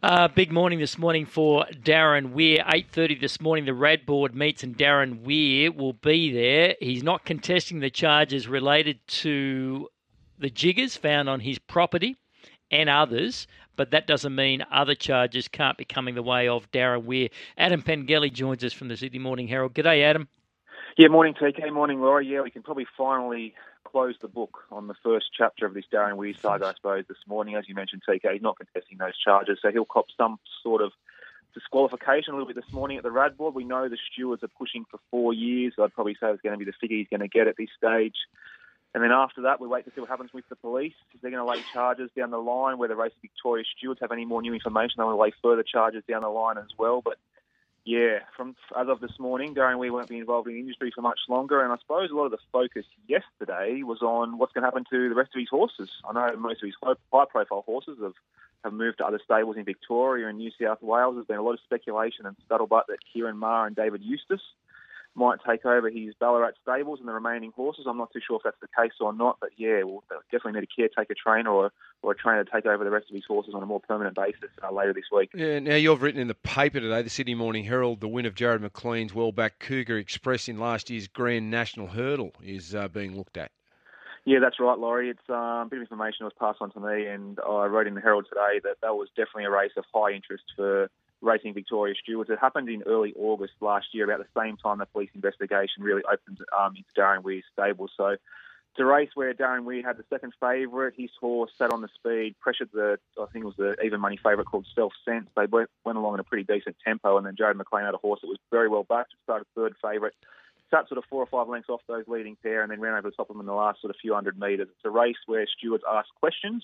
Big morning this morning for Darren Weir. 8:30 this morning, the Rad Board meets and Darren Weir will be there. He's not contesting the charges related to the jiggers found on his property and others, but that doesn't mean other charges can't be coming the way of Darren Weir. Adam Pengelly joins us from the Sydney Morning Herald. G'day, Adam. Yeah, morning TK, morning Laura. Yeah, we can probably finally close the book on the first chapter of this Darren Weir saga, I suppose, this morning. As you mentioned, TK, he's not contesting those charges, so he'll cop some sort of disqualification a little bit this morning at the Rad Board. We know the stewards are pushing for 4 years. I'd probably say it's going to be the figure he's going to get at this stage. And then after that, we wait to see what happens with the police. If they're going to lay charges down the line, whether Race Victoria stewards have any more new information, they will lay further charges down the line as well. But yeah, as of this morning, Darren Weir won't be involved in the industry for much longer, and I suppose a lot of the focus yesterday was on what's going to happen to the rest of his horses. I know most of his high-profile horses have moved to other stables in Victoria and New South Wales. There's been a lot of speculation and scuttlebutt that Kieran Maher and David Eustace might take over his Ballarat stables and the remaining horses. I'm not too sure if that's the case or not, but yeah, we'll definitely need a caretaker trainer or a trainer to take over the rest of his horses on a more permanent basis later this week. Yeah, now you've written in the paper today, the Sydney Morning Herald, the win of Jared McLean's well-backed Cougar Express in last year's Grand National Hurdle is being looked at. Yeah, that's right, Laurie. It's a bit of information that was passed on to me, and I wrote in the Herald today that was definitely a race of high interest for Racing Victoria stewards. It happened in early August last year, about the same time the police investigation really opened into Darren Weir's stable. So it's a race where Darren Weir had the second favourite. His horse sat on the speed, pressured the even money favourite called Self Sense. They went along in a pretty decent tempo, and then Jared McLean had a horse that was very well backed. It started third favourite, sat sort of 4 or 5 lengths off those leading pair, and then ran over the top of them in the last sort of few hundred metres. It's a race where stewards ask questions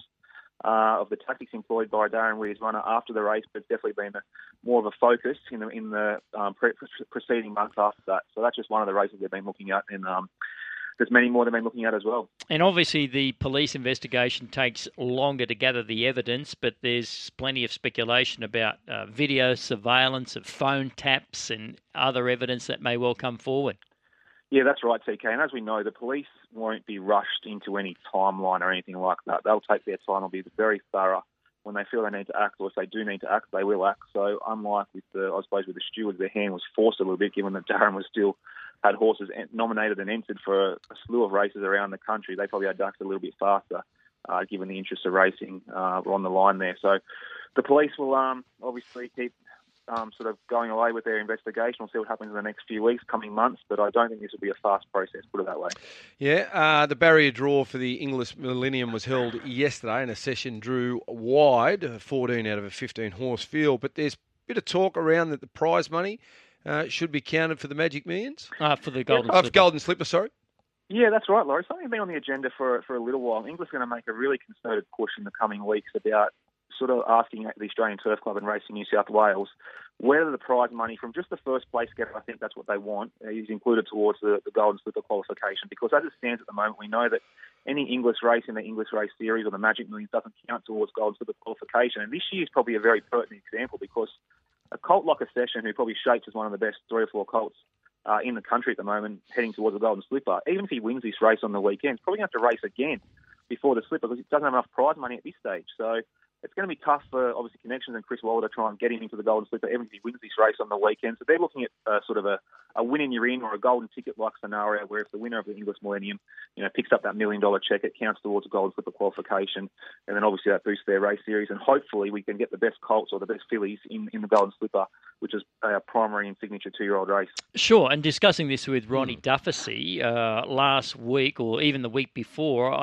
of the tactics employed by Darren Weir's runner after the race, but it's definitely been more of a focus in the preceding months after that. So that's just one of the races they've been looking at, and there's many more they've been looking at as well. And obviously the police investigation takes longer to gather the evidence, but there's plenty of speculation about video surveillance of phone taps and other evidence that may well come forward. Yeah, that's right, TK. And as we know, the police won't be rushed into any timeline or anything like that. They'll take their time. They'll be very thorough. When they feel they need to act, or if they do need to act, they will act. So unlike with the stewards, their hand was forced a little bit, given that Darren was still had horses nominated and entered for a slew of races around the country. They probably had to act a little bit faster, given the interest of racing were on the line there. So the police will obviously keep sort of going away with their investigation. We'll see what happens in the next few weeks, coming months, but I don't think this will be a fast process, put it that way. Yeah, the barrier draw for the English Millennium was held yesterday, and a session drew wide, 14 out of a 15-horse field, but there's a bit of talk around that the prize money should be counted for the Magic Millions? For the Golden Slipper. Golden Slipper, sorry. Yeah, that's right, Laurie. Something been on the agenda for a little while. England's going to make a really concerted push in the coming weeks about sort of asking the Australian Turf Club and Racing New South Wales whether the prize money from just the first place getter, I think that's what they want, is included towards the Golden Slipper qualification. Because as it stands at the moment, we know that any English race in the English Race Series or the Magic Millions doesn't count towards Golden Slipper qualification. And this year is probably a very pertinent example, because a colt like Accession, who probably shapes as one of the best 3 or 4 colts in the country at the moment, heading towards the Golden Slipper, even if he wins this race on the weekend, he's probably going to have to race again before the Slipper, because he doesn't have enough prize money at this stage. So it's going to be tough for, obviously, Connections and Chris Waller to try and get him into the Golden Slipper, even if he wins this race on the weekend. So they're looking at sort of a win and you're in, or a golden ticket-like scenario, where if the winner of the English Millennium, picks up that $1 million check, it counts towards a Golden Slipper qualification, and then obviously that boosts their race series. And hopefully we can get the best colts or the best fillies in the Golden Slipper, which is our primary and signature 2-year-old race. Sure, and discussing this with Ronnie Dufficy last week, or even the week before,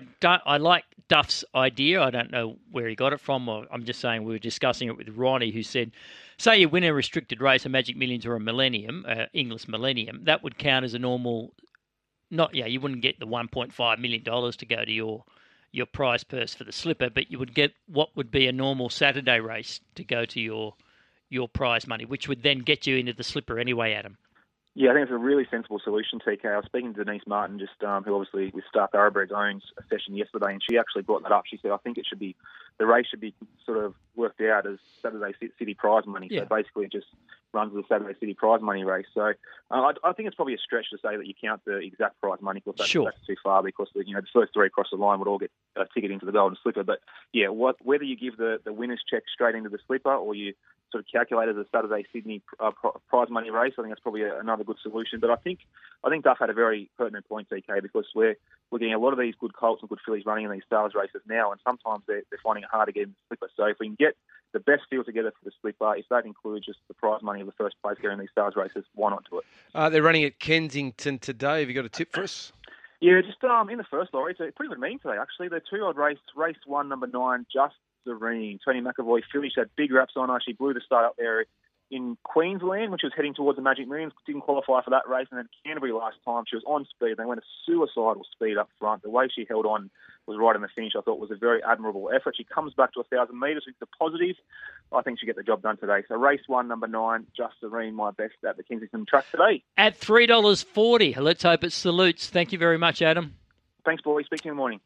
I like Duff's idea. I don't know where he got it from. I'm just saying we were discussing it with Ronnie, who said, say you win a restricted race, a Magic Millions or a Millennium, English Millennium, that would count as a normal. You wouldn't get the $1.5 million to go to your prize purse for the Slipper, but you would get what would be a normal Saturday race to go to your prize money, which would then get you into the Slipper anyway, Adam. Yeah, I think it's a really sensible solution, TK. I was speaking to Denise Martin, just who obviously with Star Thoroughbreds owns a session yesterday, and she actually brought that up. She said, I think the race should be sort of worked out as Saturday City prize money. Yeah. So basically it just runs as a Saturday City prize money race. So I think it's probably a stretch to say that you count the exact prize money, because that's too far, because the first three across the line would all get a ticket into the Golden Slipper. But yeah, whether you give the winner's check straight into the slipper or you sort of calculate as a Saturday Sydney prize money race, I think that's probably another good solution. But I think Duff had a very pertinent point, TK, because we're getting a lot of these good colts and good fillies running in these stars races now, and sometimes they're finding it hard to get in the slipper. So if we can get the best field together for the slipper, if that includes just the prize money of the first place here in these stars races, why not do it? They're running at Kensington today. Have you got a tip for us? Yeah, just in the first, Laurie, it's a pretty good meeting today, actually. The 2-year-old race 1, number 9, Just Serene. Tony McAvoy filly, she had big wraps on her. She blew the start up there in Queensland, which was heading towards the Magic Millions. Didn't qualify for that race. And then Canterbury last time, she was on speed. They went a suicidal speed up front. The way she held on was right in the finish. I thought was a very admirable effort. She comes back to 1,000 metres, which is a positive. I think she'll get the job done today. So race 1, number 9, Just Serene, my best at the Kensington track today. At $3.40. Let's hope it salutes. Thank you very much, Adam. Thanks, boys. Speak to you in the morning.